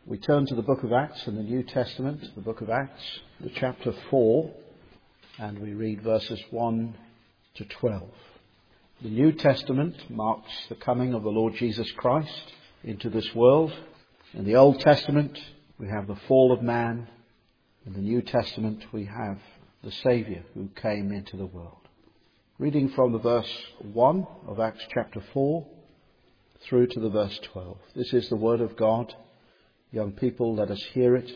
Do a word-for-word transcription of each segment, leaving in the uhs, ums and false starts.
We turn to the book of Acts in the New Testament, the book of Acts, the chapter four, and we read verses one to twelve. The New Testament marks the coming of the Lord Jesus Christ into this world. In the Old Testament, we have the fall of man. In the New Testament, we have the Saviour who came into the world. Reading from the verse one of Acts chapter four through to the verse twelve. This is the word of God. Young people, let us hear it.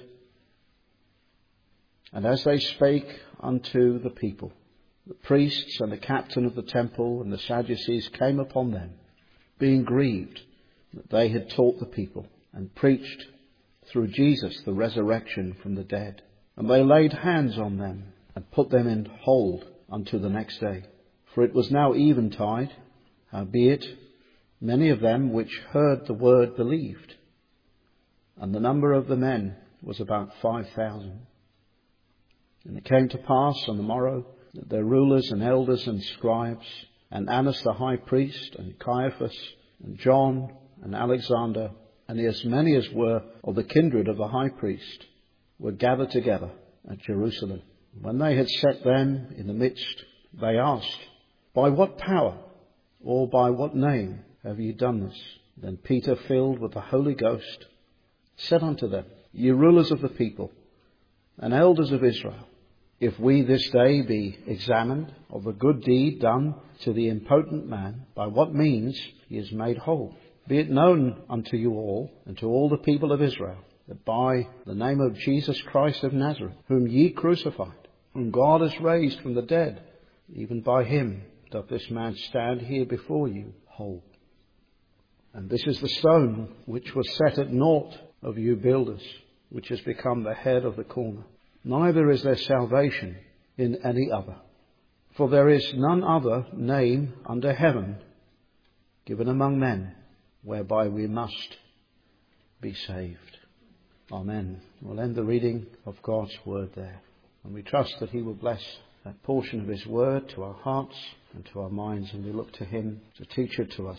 And as they spake unto the people, the priests and the captain of the temple and the Sadducees came upon them, being grieved that they had taught the people and preached through Jesus the resurrection from the dead. And they laid hands on them and put them in hold unto the next day. For it was now eventide, howbeit many of them which heard the word believed. And the number of the men was about five thousand. And it came to pass on the morrow that their rulers and elders and scribes, and Annas the high priest, and Caiaphas, and John, and Alexander, and as many as were of the kindred of the high priest, were gathered together at Jerusalem. When they had set them in the midst, they asked, By what power, or by what name have ye done this? Then Peter, filled with the Holy Ghost, said unto them, Ye rulers of the people, and elders of Israel, if we this day be examined of the good deed done to the impotent man, by what means he is made whole, be it known unto you all, and to all the people of Israel, that by the name of Jesus Christ of Nazareth, whom ye crucified, whom God has raised from the dead, even by him doth this man stand here before you whole. And this is the stone which was set at naught of you builders, which has become the head of the corner. Neither is there salvation in any other. For there is none other name under heaven given among men, whereby we must be saved. Amen. We'll end the reading of God's word there. And we trust that he will bless that portion of his word to our hearts and to our minds, and we look to him to teach it to us.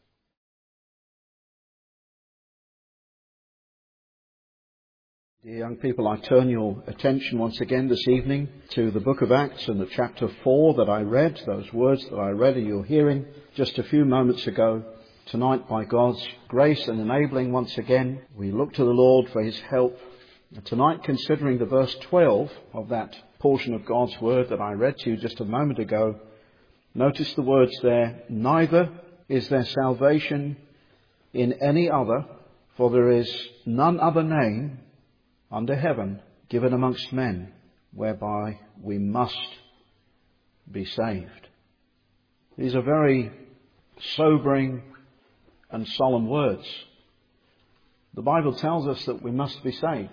Dear young people, I turn your attention once again this evening to the book of Acts and the chapter four that I read, those words that I read and you're hearing just a few moments ago. Tonight, by God's grace and enabling once again, we look to the Lord for his help. And tonight, considering the verse twelve of that portion of God's word that I read to you just a moment ago, notice the words there, Neither is there salvation in any other, for there is none other name under heaven given amongst men, whereby we must be saved. These are very sobering and solemn words. The Bible tells us that we must be saved.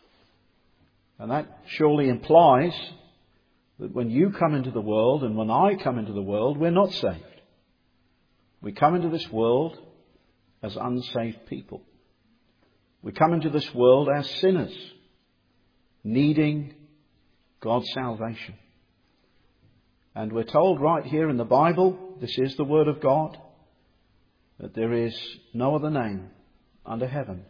And that surely implies that when you come into the world and when I come into the world, we're not saved. We come into this world as unsaved people. We come into this world as sinners, needing God's salvation. And we're told right here in the Bible, this is the word of God, that there is no other name under heaven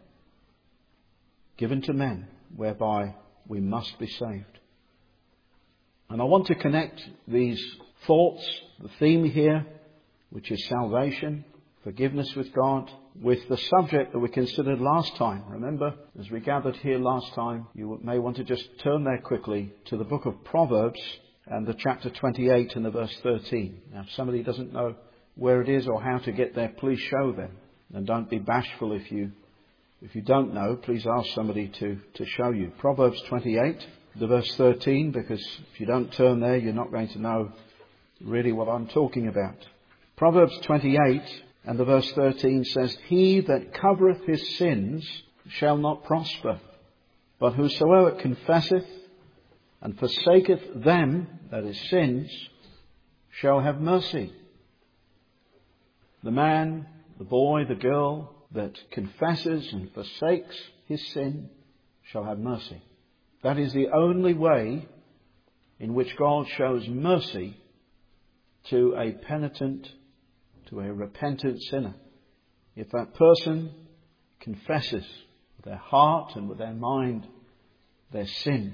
given to men whereby we must be saved. And I want to connect these thoughts, the theme here, which is salvation, forgiveness with God, with the subject that we considered last time. Remember, as we gathered here last time, you may want to just turn there quickly to the book of Proverbs and the chapter twenty-eight and the verse thirteen. Now, if somebody doesn't know where it is or how to get there, please show them. And don't be bashful if you if you don't know. Please ask somebody to, to show you. Proverbs twenty-eight, the verse thirteen, because if you don't turn there, you're not going to know really what I'm talking about. Proverbs twenty-eight and the verse thirteen says, He that covereth his sins shall not prosper, but whosoever confesseth and forsaketh them, that is sins, shall have mercy. The man, the boy, the girl that confesses and forsakes his sin shall have mercy. That is the only way in which God shows mercy to a penitent, to a repentant sinner. If that person confesses with their heart and with their mind, their sin,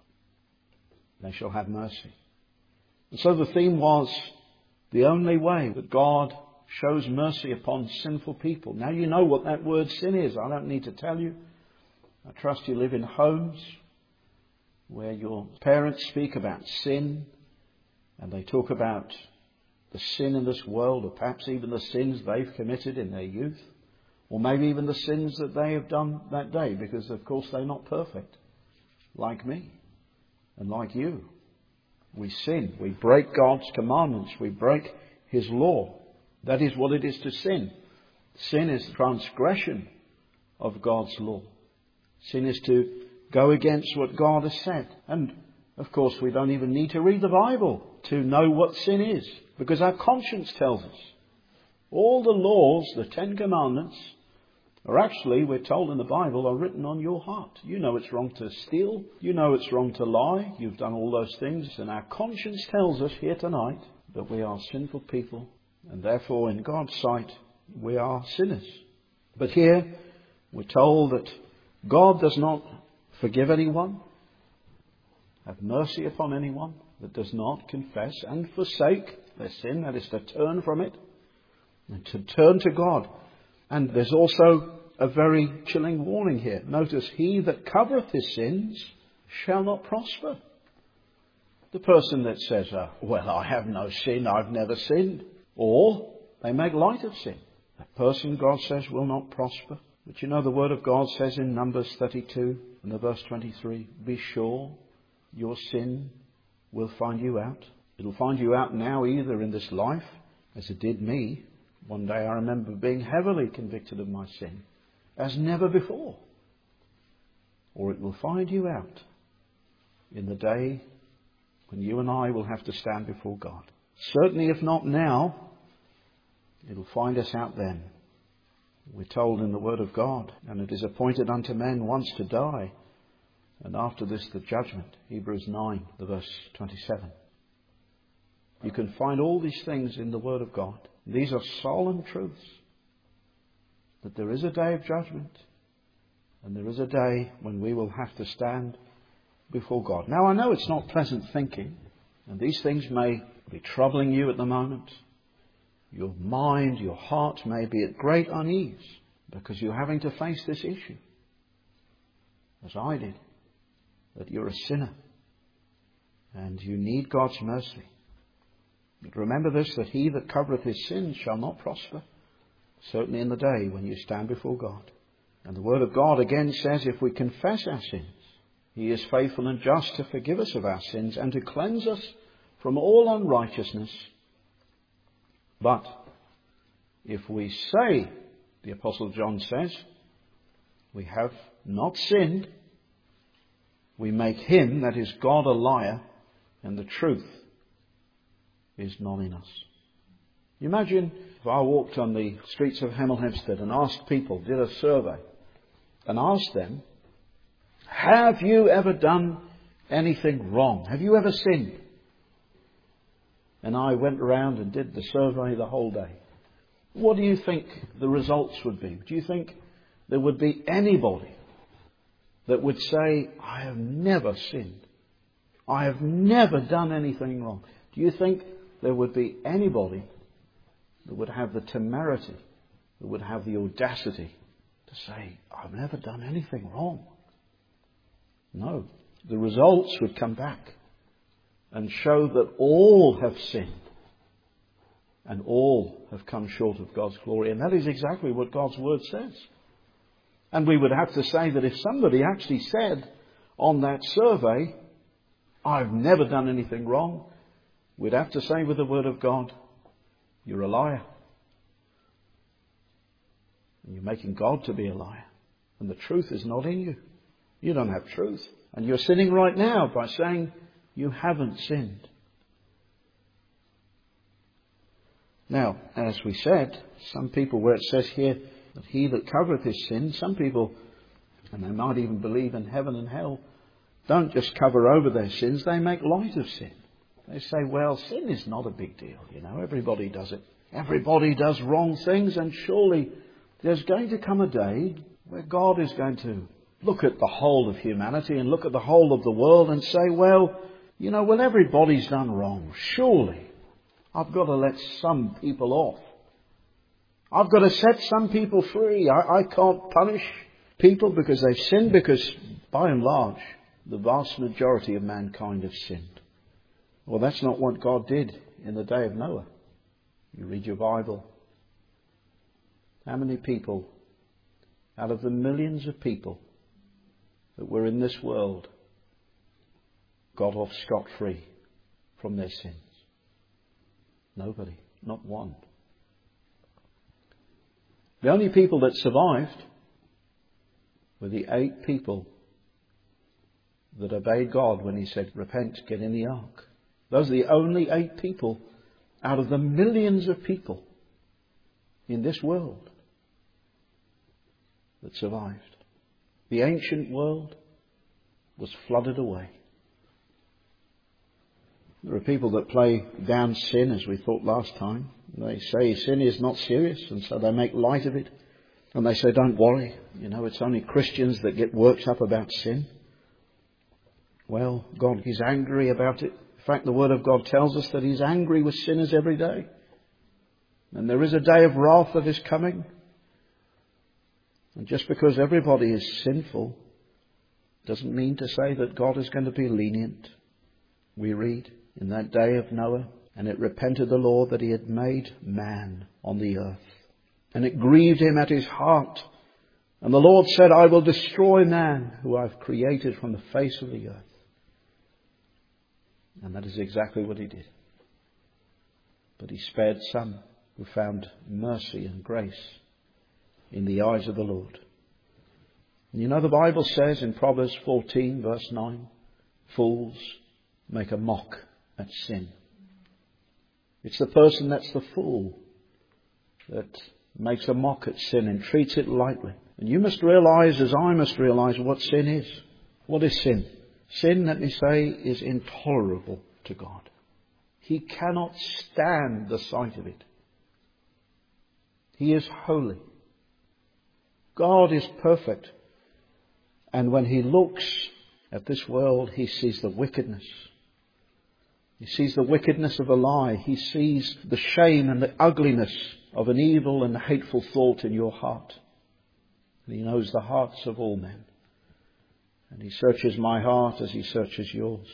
they shall have mercy. And so the theme was the only way that God shows mercy upon sinful people. Now you know what that word sin is. I don't need to tell you. I trust you live in homes where your parents speak about sin and they talk about the sin in this world, or perhaps even the sins they've committed in their youth, or maybe even the sins that they have done that day, because of course they're not perfect, like me and like you. We sin, we break God's commandments, we break His law. That is what it is to sin. Sin is transgression of God's law. Sin is to go against what God has said. And of course we don't even need to read the Bible to know what sin is, because our conscience tells us. All the laws, the Ten Commandments, are actually, we're told in the Bible, are written on your heart. You know it's wrong to steal. You know it's wrong to lie. You've done all those things. And our conscience tells us here tonight that we are sinful people. And therefore, in God's sight, we are sinners. But here, we're told that God does not forgive anyone, have mercy upon anyone that does not confess and forsake their sin. That is to turn from it and to turn to God. And there's also a very chilling warning here. Notice, he that covereth his sins shall not prosper. The person that says, uh, well, I have no sin, I've never sinned. Or they make light of sin. That person, God says, will not prosper. But you know the Word of God says in Numbers thirty-two and the verse twenty-three, be sure your sin will find you out. It'll find you out now either in this life, as it did me. One day I remember being heavily convicted of my sin, as never before. Or it will find you out in the day when you and I will have to stand before God. Certainly if not now, it'll find us out then. We're told in the Word of God, and it is appointed unto men once to die, and after this the judgment. Hebrews nine, the verse twenty-seven. You can find all these things in the Word of God. These are solemn truths. That there is a day of judgment, and there is a day when we will have to stand before God. Now I know it's not pleasant thinking, and these things may be troubling you at the moment. Your mind, your heart may be at great unease because you're having to face this issue, as I did, that you're a sinner and you need God's mercy. But remember this, that he that covereth his sins shall not prosper, certainly in the day when you stand before God. And the Word of God again says, if we confess our sins, He is faithful and just to forgive us of our sins and to cleanse us from all unrighteousness. But if we say, the Apostle John says, we have not sinned, we make him, that is God, a liar, and the truth is not in us. Imagine if I walked on the streets of Hemel Hempstead and asked people, did a survey, and asked them, have you ever done anything wrong? Have you ever sinned? And I went around and did the survey the whole day. What do you think the results would be? Do you think there would be anybody that would say, I have never sinned. I have never done anything wrong? Do you think there would be anybody that would have the temerity, that would have the audacity to say, I've never done anything wrong? No. The results would come back and show that all have sinned and all have come short of God's glory. And that is exactly what God's Word says. And we would have to say that if somebody actually said on that survey, I've never done anything wrong, we'd have to say with the Word of God, you're a liar. And you're making God to be a liar. And the truth is not in you. You don't have truth. And you're sinning right now by saying you haven't sinned. Now, as we said, some people, where it says here that he that covereth his sin, some people, and they might even believe in heaven and hell, don't just cover over their sins, they make light of sin. They say, well, sin is not a big deal, you know, everybody does it. Everybody does wrong things, and surely there's going to come a day where God is going to look at the whole of humanity and look at the whole of the world and say, well, you know, when everybody's done wrong, surely I've got to let some people off. I've got to set some people free. I, I can't punish people because they've sinned, because by and large, the vast majority of mankind have sinned. Well, that's not what God did in the day of Noah. You read your Bible. How many people out of the millions of people that were in this world got off scot-free from their sins? Nobody. Not one. The only people that survived were the eight people that obeyed God when He said, repent, get in the ark. Those are the only eight people out of the millions of people in this world that survived. The ancient world was flooded away. There are people that play down sin, as we thought last time. They say sin is not serious, and so they make light of it. And they say, don't worry, you know, it's only Christians that get worked up about sin. Well, God is angry about it. In fact, the Word of God tells us that He's angry with sinners every day. And there is a day of wrath that is coming. And just because everybody is sinful doesn't mean to say that God is going to be lenient. We read, in that day of Noah, and it repented the Lord that He had made man on the earth. And it grieved Him at His heart. And the Lord said, I will destroy man who I've created from the face of the earth. And that is exactly what He did. But He spared some who found mercy and grace in the eyes of the Lord. And you know, the Bible says in Proverbs fourteen verse nine, fools make a mock at sin. It's the person that's the fool that makes a mock at sin and treats it lightly. And you must realize, as I must realize, what sin is. What is sin? Sin, let me say, is intolerable to God. He cannot stand the sight of it. He is holy. God is perfect. And when He looks at this world, He sees the wickedness. He sees the wickedness of a lie. He sees the shame and the ugliness of an evil and hateful thought in your heart. And He knows the hearts of all men. And He searches my heart as He searches yours.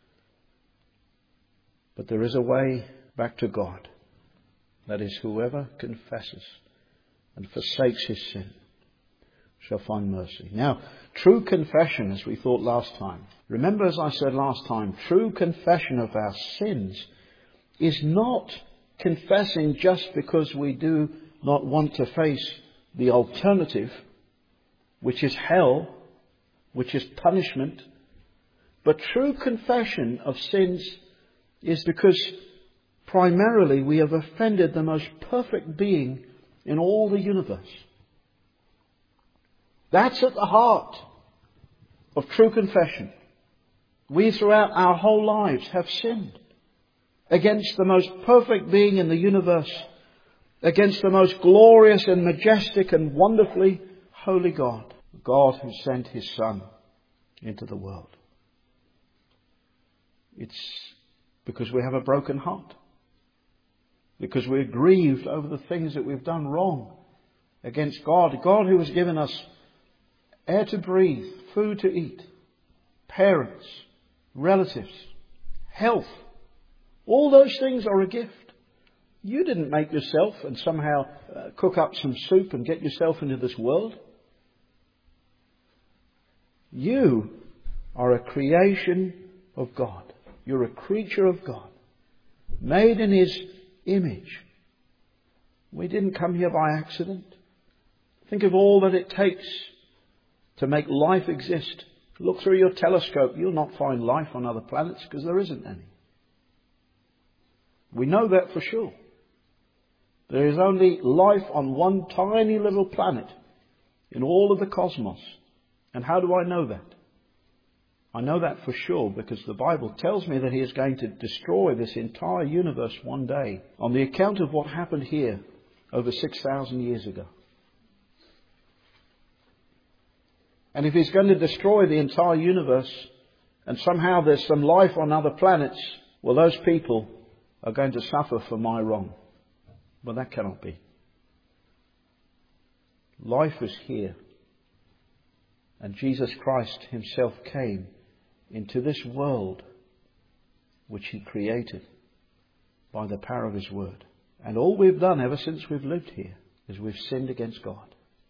But there is a way back to God. That is, whoever confesses and forsakes his sin shall find mercy. Now, true confession, as we thought last time. Remember, as I said last time, true confession of our sins is not confessing just because we do not want to face the alternative, which is hell, which is punishment. But true confession of sins is because primarily we have offended the most perfect being in all the universe. That's at the heart of true confession. We throughout our whole lives have sinned against the most perfect being in the universe, against the most glorious and majestic and wonderfully holy God, God who sent His Son into the world. It's because we have a broken heart, because we're grieved over the things that we've done wrong against God, God who has given us air to breathe, food to eat, parents, relatives, health. All those things are a gift. You didn't make yourself and somehow uh, cook up some soup and get yourself into this world. You are a creation of God. You're a creature of God, made in His image. We didn't come here by accident. Think of all that it takes to make life exist. Look through your telescope. You'll not find life on other planets because there isn't any. We know that for sure. There is only life on one tiny little planet in all of the cosmos. And how do I know that? I know that for sure because the Bible tells me that He is going to destroy this entire universe one day on the account of what happened here over six thousand years ago. And if He's going to destroy the entire universe and somehow there's some life on other planets, well, those people are going to suffer for my wrong. But that cannot be. Life is here. And Jesus Christ Himself came into this world which He created by the power of His word. And all we've done ever since we've lived here is we've sinned against God.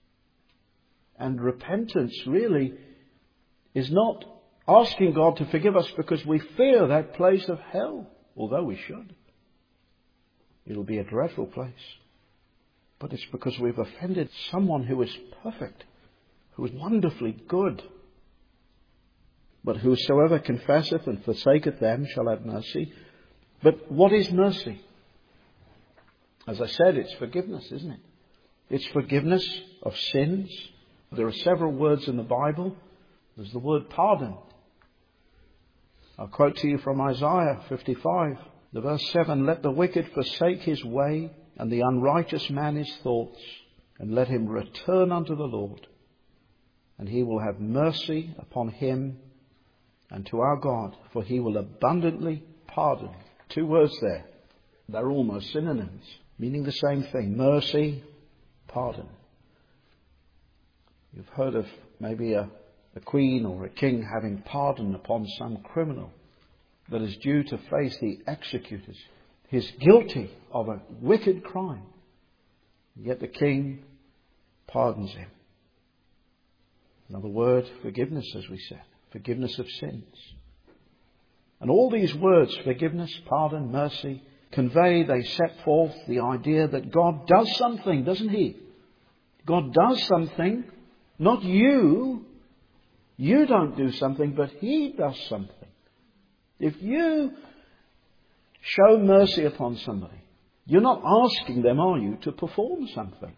And repentance really is not asking God to forgive us because we fear that place of hell, although we should. It'll be a dreadful place. But it's because we've offended someone who is perfect, who is wonderfully good. But whosoever confesseth and forsaketh them shall have mercy. But what is mercy? As I said, it's forgiveness, isn't it? It's forgiveness of sins. There are several words in the Bible. There's the word pardon. I'll quote to you from Isaiah fifty-five, the verse seven. Let the wicked forsake his way, and the unrighteous man his thoughts, and let him return unto the Lord, and He will have mercy upon him and to our God, for He will abundantly pardon. Two words there. They're almost synonyms, meaning the same thing. Mercy, pardon. You've heard of maybe a, a queen or a king having pardon upon some criminal that is due to face the executors. He's guilty of a wicked crime. Yet the king pardons him. Another word, forgiveness, as we said. Forgiveness of sins. And all these words, forgiveness, pardon, mercy, convey, they set forth the idea that God does something, doesn't He? God does something, not you. You don't do something, but He does something. If you show mercy upon somebody, you're not asking them, are you, to perform something?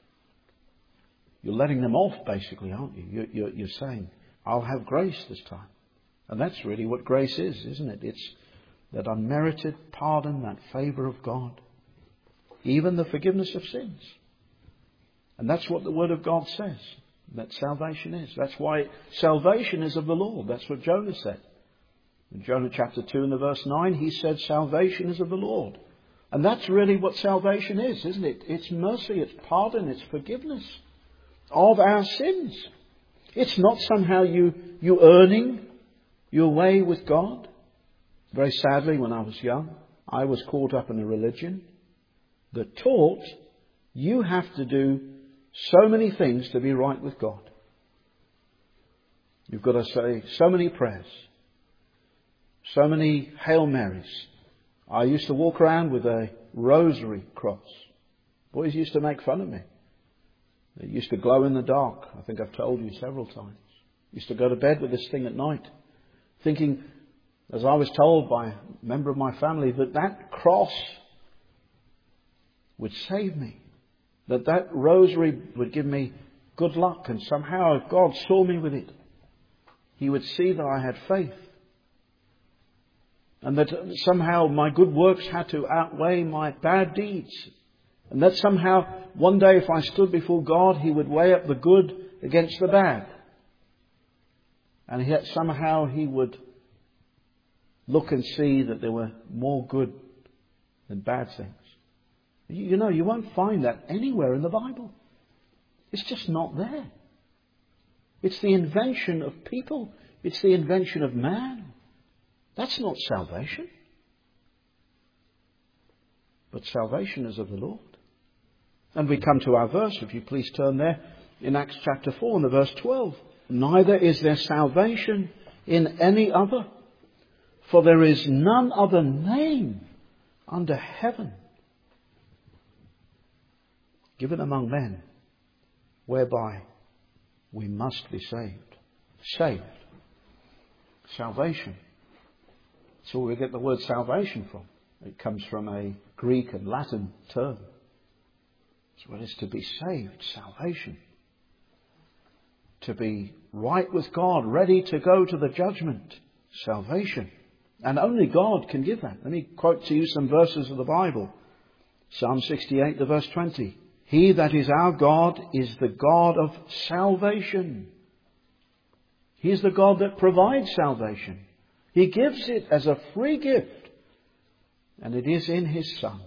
You're letting them off, basically, aren't you? You're, you're saying, I'll have grace this time. And that's really what grace is, isn't it? It's that unmerited pardon, that favour of God. Even the forgiveness of sins. And that's what the Word of God says, that salvation is. That's why salvation is of the Lord. That's what Jonah said. In Jonah chapter two and the verse nine, he said salvation is of the Lord. And that's really what salvation is, isn't it? It's mercy, it's pardon, it's forgiveness of our sins. It's not somehow you, you earning your way with God. Very sadly, when I was young, I was caught up in a religion that taught you have to do so many things to be right with God. You've got to say so many prayers, so many Hail Marys. I used to walk around with a rosary cross. Boys used to make fun of me. It used to glow in the dark. I think I've told you several times. Used to go to bed with this thing at night, thinking, as I was told by a member of my family, that that cross would save me. That that rosary would give me good luck. And somehow if God saw me with it, He would see that I had faith. And that somehow my good works had to outweigh my bad deeds. And that somehow one day if I stood before God, He would weigh up the good against the bad. And yet somehow He would look and see that there were more good than bad things. You know, you won't find that anywhere in the Bible. It's just not there. It's the invention of people. It's the invention of man. That's not salvation. But salvation is of the Lord. And we come to our verse, if you please turn there, in Acts chapter four and the verse twelve. Neither is there salvation in any other, for there is none other name under heaven given among men whereby we must be saved. Saved. Salvation. That's where we get the word salvation from. It comes from a Greek and Latin term. It's what it is to be saved. Salvation. To be right with God, ready to go to the judgment. Salvation. And only God can give that. Let me quote to you some verses of the Bible. Psalm sixty-eight, the verse twenty. He that is our God is the God of salvation. He is the God that provides salvation. He gives it as a free gift. And it is in His Son.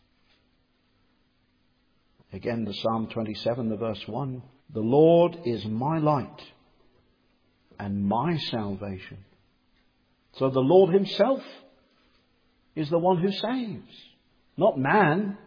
Again, the Psalm twenty-seven, the verse one. The Lord is my light and my salvation. So the Lord Himself is the one who saves, not man.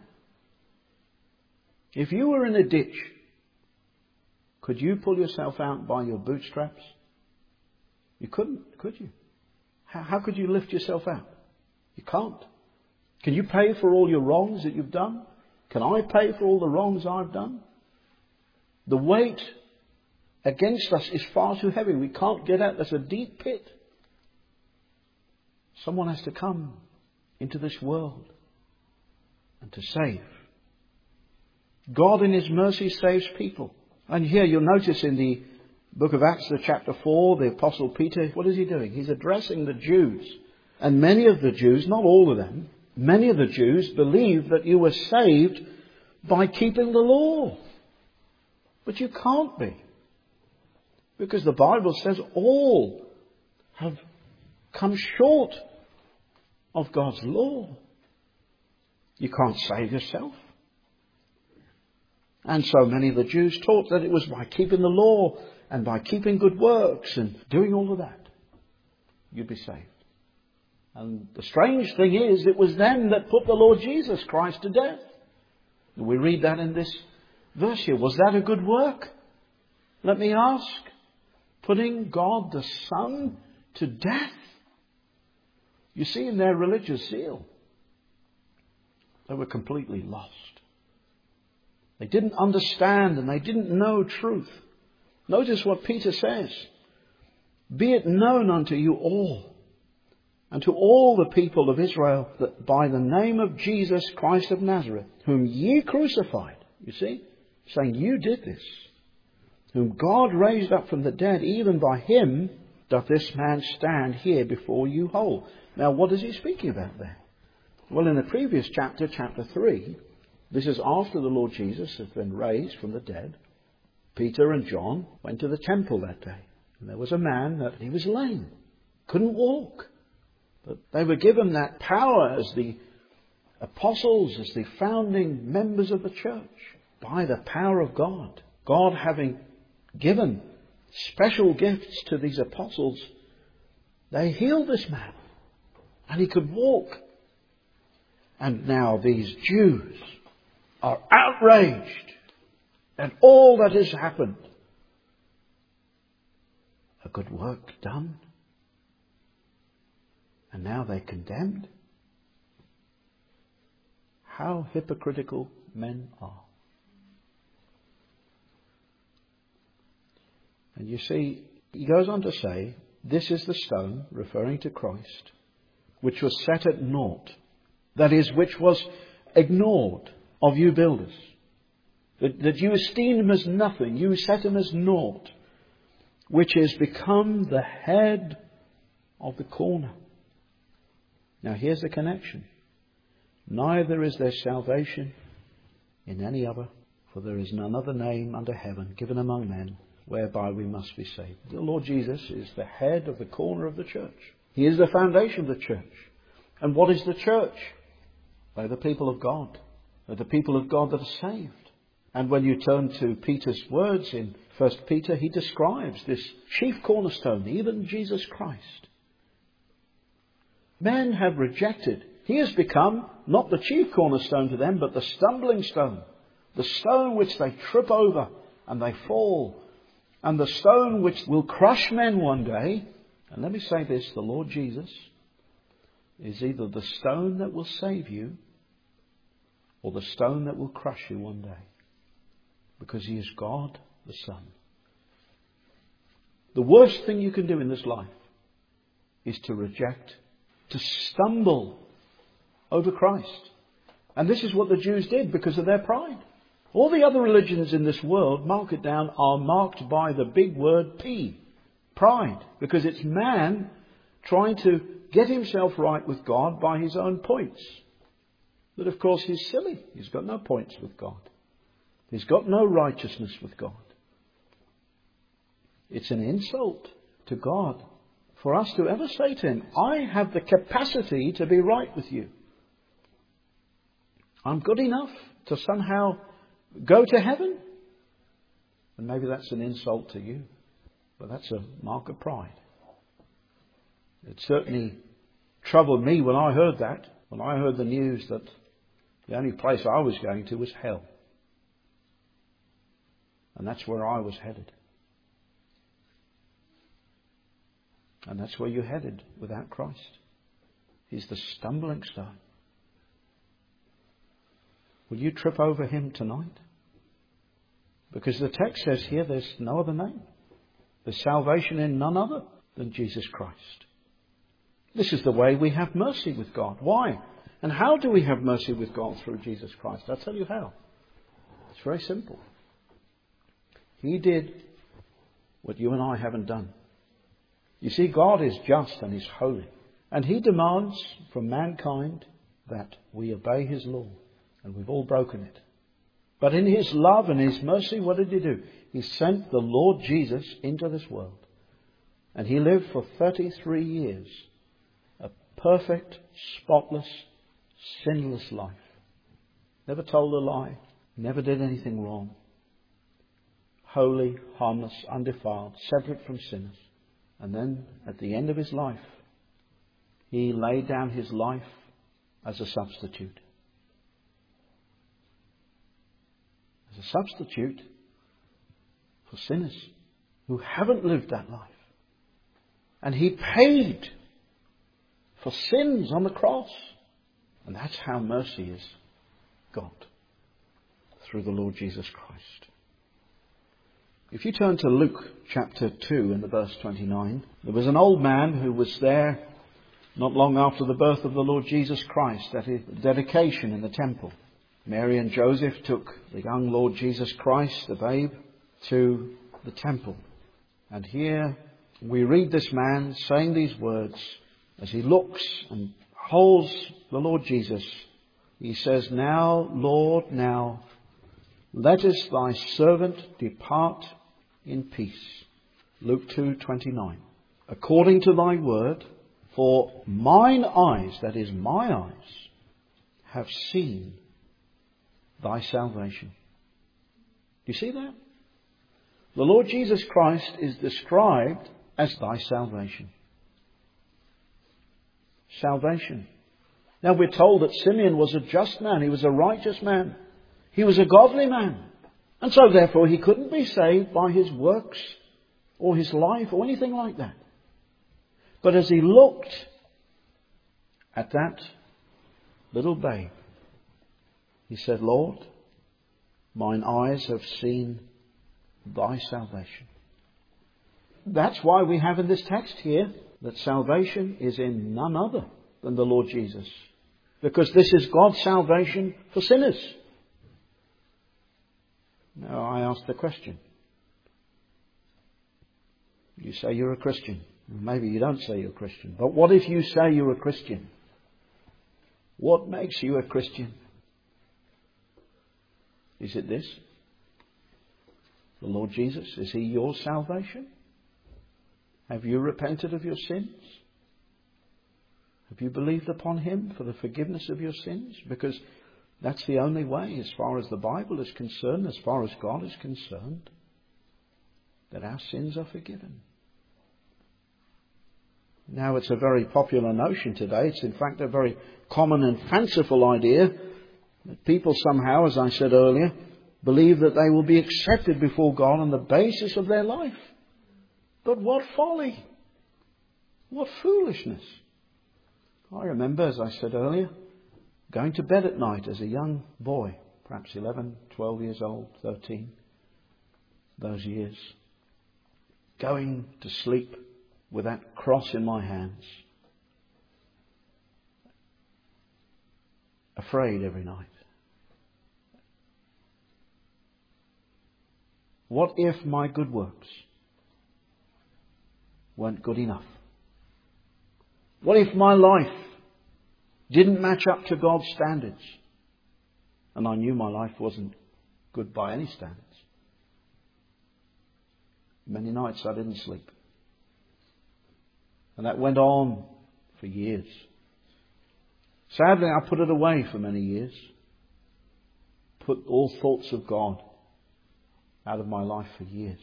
If you were in a ditch, could you pull yourself out by your bootstraps? You couldn't, could you? How, how could you lift yourself out? You can't. Can you pay for all your wrongs that you've done? Can I pay for all the wrongs I've done? The weight against us is far too heavy. We can't get out. There's a deep pit. Someone has to come into this world and to save. God in His mercy saves people. And here you'll notice in the book of Acts, the chapter four, the Apostle Peter, what is he doing? He's addressing the Jews. And many of the Jews, not all of them, many of the Jews believe that you were saved by keeping the law. But you can't be. Because the Bible says all have come short of God's law. You can't save yourself. And so many of the Jews taught that it was by keeping the law and by keeping good works and doing all of that, you'd be saved. And the strange thing is, it was them that put the Lord Jesus Christ to death. And we read that in this verse here. Was that a good work? Let me ask. Putting God the Son to death? You see, in their religious zeal, they were completely lost. They didn't understand and they didn't know truth. Notice what Peter says. Be it known unto you all, and to all the people of Israel, that by the name of Jesus Christ of Nazareth, whom ye crucified, you see, saying you did this, whom God raised up from the dead, even by Him doth this man stand here before you whole. Now, what is he speaking about there? Well, in the previous chapter, chapter three, this is after the Lord Jesus has been raised from the dead. Peter and John went to the temple that day. And there was a man that he was lame, couldn't walk. But they were given that power as the apostles, as the founding members of the church, by the power of God. God having given special gifts to these apostles, they healed this man. And he could walk. And now these Jews are outraged at all that has happened. A good work done. And now they're condemned. How hypocritical men are. And you see, he goes on to say, this is the stone, referring to Christ, which was set at naught. That is, which was ignored of you builders. That, that you esteemed him as nothing. You set him as naught. Which is become the head of the corner. Now here's the connection. Neither is there salvation in any other, for there is none other name under heaven given among men whereby we must be saved. The Lord Jesus is the head of the corner of the church. He is the foundation of the church. And what is the church? They're the people of God. They're the people of God that are saved. And when you turn to Peter's words in First Peter, he describes this chief cornerstone, even Jesus Christ. Men have rejected. He has become not the chief cornerstone to them, but the stumbling stone. The stone which they trip over and they fall. And the stone which will crush men one day. And let me say this, the Lord Jesus is either the stone that will save you or the stone that will crush you one day. Because He is God the Son. The worst thing you can do in this life is to reject, to stumble over Christ. And this is what the Jews did because of their pride. All the other religions in this world, mark it down, are marked by the big word P. Pride. Because it's man trying to get himself right with God by his own points. But of course he's silly. He's got no points with God. He's got no righteousness with God. It's an insult to God for us to ever say to Him, I have the capacity to be right with you. I'm good enough to somehow go to heaven. And maybe that's an insult to you, but that's a mark of pride. It certainly troubled me when I heard that, when I heard the news that the only place I was going to was hell. And that's where I was headed. And that's where you're headed without Christ. He's the stumbling stone. Will you trip over Him tonight? Because the text says here there's no other name. There's salvation in none other than Jesus Christ. This is the way we have mercy with God. Why? And how do we have mercy with God through Jesus Christ? I'll tell you how. It's very simple. He did what you and I haven't done. You see, God is just and He's holy. And He demands from mankind that we obey His law. And we've all broken it. But in His love and His mercy, what did He do? He sent the Lord Jesus into this world. And He lived for thirty-three years. A perfect, spotless, sinless life. Never told a lie. Never did anything wrong. Holy, harmless, undefiled, separate from sinners. And then at the end of His life, He laid down His life as a substitute. As a substitute for sinners who haven't lived that life. And He paid for sins on the cross. And that's how mercy is got. Through the Lord Jesus Christ. If you turn to Luke chapter two and the verse twenty-nine, there was an old man who was there not long after the birth of the Lord Jesus Christ at his dedication in the temple. Mary and Joseph took the young Lord Jesus Christ, the babe, to the temple. And here we read this man saying these words as he looks and holds the Lord Jesus. He says, Now, Lord, now, lettest thy servant depart in peace. Luke two twenty-nine. According to thy word, for mine eyes, that is my eyes, have seen thy salvation. Do you see that? The Lord Jesus Christ is described as thy salvation. Salvation. Now we're told that Simeon was a just man. He was a righteous man. He was a godly man. And so therefore he couldn't be saved by his works or his life or anything like that. But as he looked at that little babe, he said, Lord, mine eyes have seen thy salvation. That's why we have in this text here that salvation is in none other than the Lord Jesus. Because this is God's salvation for sinners. Now I ask the question. You say you're a Christian. Maybe you don't say you're a Christian. But what if you say you're a Christian? What makes you a Christian? Is it this? The Lord Jesus? Is He your salvation? Have you repented of your sins? Have you believed upon Him for the forgiveness of your sins? Because that's the only way, as far as the Bible is concerned, as far as God is concerned, that our sins are forgiven. Now, it's a very popular notion today. It's in fact a very common and fanciful idea that people somehow, as I said earlier, believe that they will be accepted before God on the basis of their life. But what folly! What foolishness! I remember, as I said earlier, going to bed at night as a young boy, perhaps eleven, twelve years old, thirteen, those years, going to sleep with that cross in my hands, afraid every night. What if my good works weren't good enough? What if my life didn't match up to God's standards? And I knew my life wasn't good by any standards. Many nights I didn't sleep. And that went on for years. Sadly, I put it away for many years. Put all thoughts of God out of my life for years.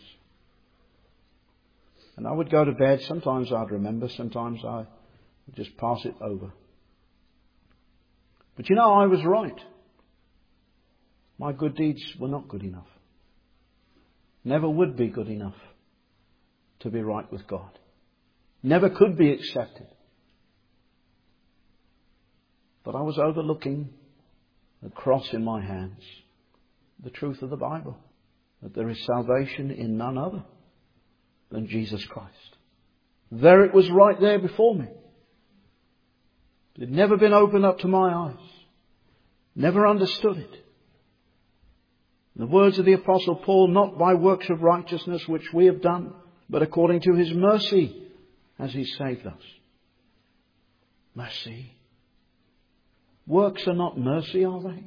And I would go to bed. Sometimes I'd remember. Sometimes I would just pass it over. But you know, I was right. My good deeds were not good enough. Never would be good enough to be right with God. Never could be accepted. But I was overlooking the cross in my hands, the truth of the Bible, that there is salvation in none other than Jesus Christ. There it was, right there before me. It had never been opened up to my eyes. Never understood it. The words of the Apostle Paul, not by works of righteousness which we have done, but according to His mercy has He saved us. Mercy. Works are not mercy, are they?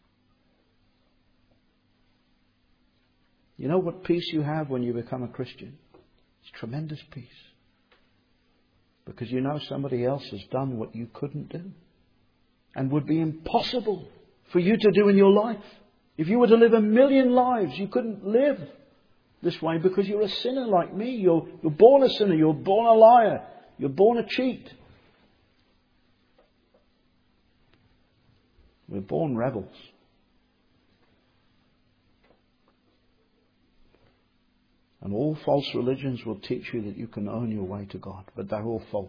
You know what peace you have when you become a Christian? It's tremendous peace. Because you know somebody else has done what you couldn't do. And would be impossible for you to do in your life. If you were to live a million lives, you couldn't live this way because you're a sinner like me. You're, you're born a sinner. You're born a liar. You're born a cheat. We're born rebels. And all false religions will teach you that you can earn your way to God. But they're all false.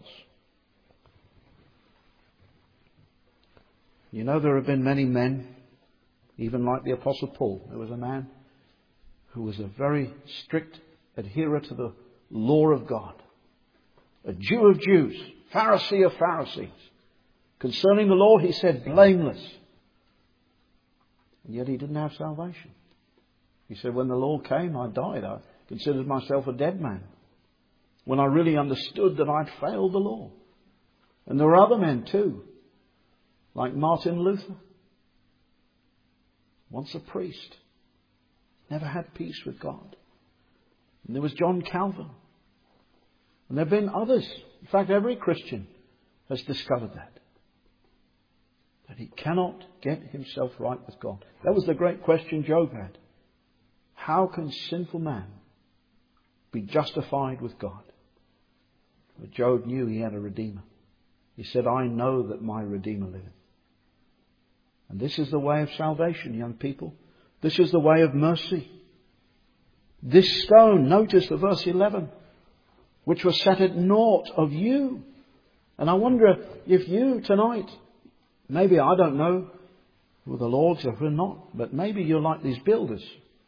You know, there have been many men, even like the Apostle Paul. There was a man who was a very strict adherer to the law of God. A Jew of Jews, Pharisee of Pharisees. Concerning the law, he said, blameless. And yet he didn't have salvation. He said, when the law came, I died. I considered myself a dead man. When I really understood that I'd failed the law. And there were other men too. Like Martin Luther. Once a priest. Never had peace with God. And there was John Calvin. And there have been others. In fact, every Christian has discovered that. That he cannot get himself right with God. That was the great question Job had. How can sinful man be justified with God? But Job knew he had a Redeemer. He said, I know that my Redeemer liveth. And this is the way of salvation, young people. This is the way of mercy. This stone, notice the verse eleven, which was set at naught of you. And I wonder if you tonight, maybe, I don't know who the Lord's or who not, but maybe you're like these builders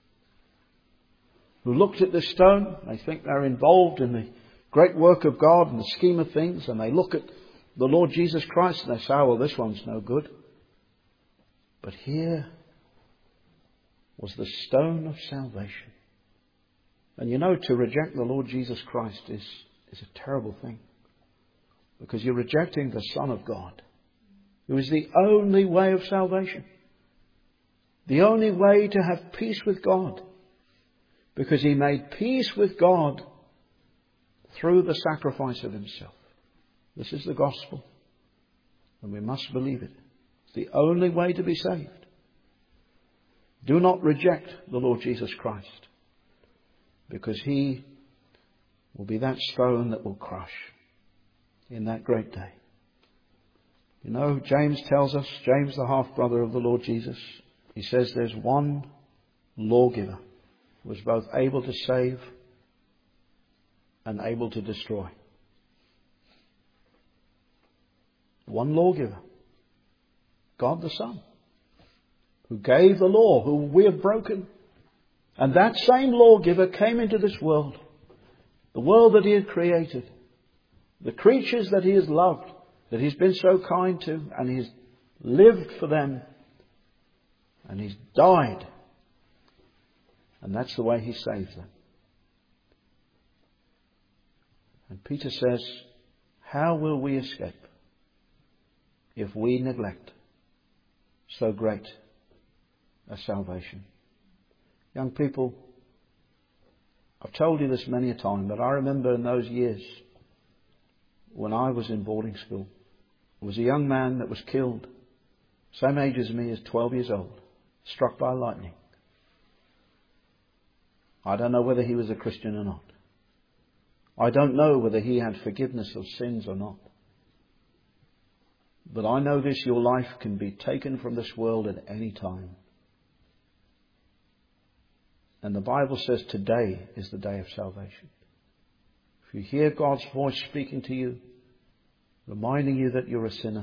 who looked at this stone. They think they're involved in the great work of God and the scheme of things, and they look at the Lord Jesus Christ and they say, oh, well, this one's no good. But here was the stone of salvation. And you know, to reject the Lord Jesus Christ is, is a terrible thing. Because you're rejecting the Son of God, who is the only way of salvation. The only way to have peace with God. Because He made peace with God through the sacrifice of Himself. This is the gospel. And we must believe it. It's the only way to be saved. Do not reject the Lord Jesus Christ. Because He will be that stone that will crush in that great day. You know, James tells us, James the half-brother of the Lord Jesus, he says there's one lawgiver who was both able to save and able to destroy. One lawgiver. God the Son. Who gave the law, who we have broken. And that same lawgiver came into this world. The world that He had created. The creatures that He has loved. That He's been so kind to. And He's lived for them. And He's died. And that's the way He saves them. And Peter says, how will we escape if we neglect so great a salvation? Young people, I've told you this many a time, but I remember in those years when I was in boarding school. There was a young man that was killed, same age as me, as twelve years old, struck by lightning. I don't know whether he was a Christian or not. I don't know whether he had forgiveness of sins or not. But I know this, your life can be taken from this world at any time. And the Bible says today is the day of salvation. If you hear God's voice speaking to you, reminding you that you're a sinner,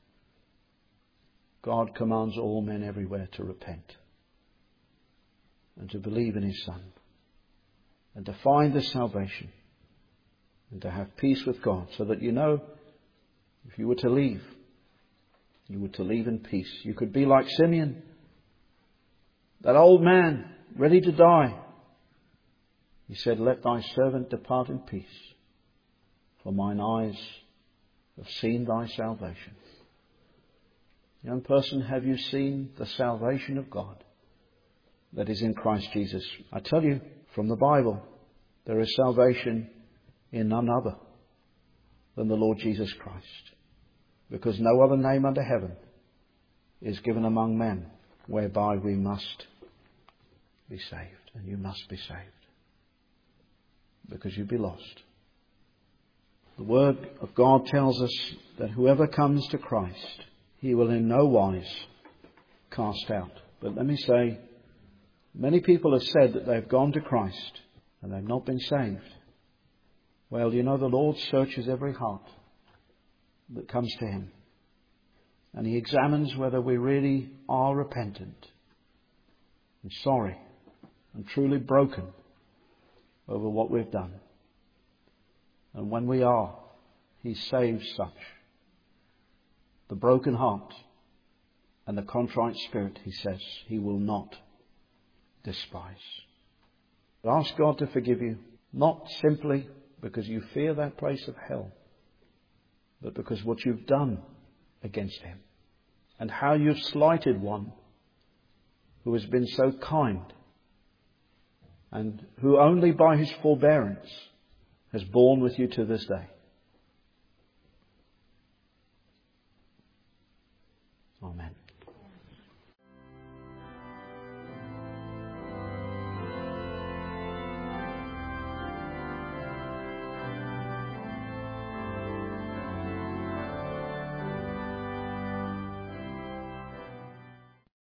God commands all men everywhere to repent and to believe in His Son and to find this salvation and to have peace with God, so that you know if you were to leave, you were to leave in peace. You could be like Simeon, that old man ready to die. He said, "Let thy servant depart in peace, for mine eyes have seen thy salvation." Young person, have you seen the salvation of God that is in Christ Jesus? I tell you, from the Bible, there is salvation in none other than the Lord Jesus Christ. Because no other name under heaven is given among men whereby we must be saved. And you must be saved, because you'd be lost. The Word of God tells us that whoever comes to Christ, He will in no wise cast out. But let me say, many people have said that they've gone to Christ and they've not been saved. Well, you know, the Lord searches every heart that comes to Him, and He examines whether we really are repentant and sorry and truly broken over what we've done. And when we are, He saves such. The broken heart and the contrite spirit, He says, He will not despise. But ask God to forgive you, not simply because you fear that place of hell, but because what you've done against Him and how you've slighted one who has been so kind and who only by His forbearance has borne with you to this day.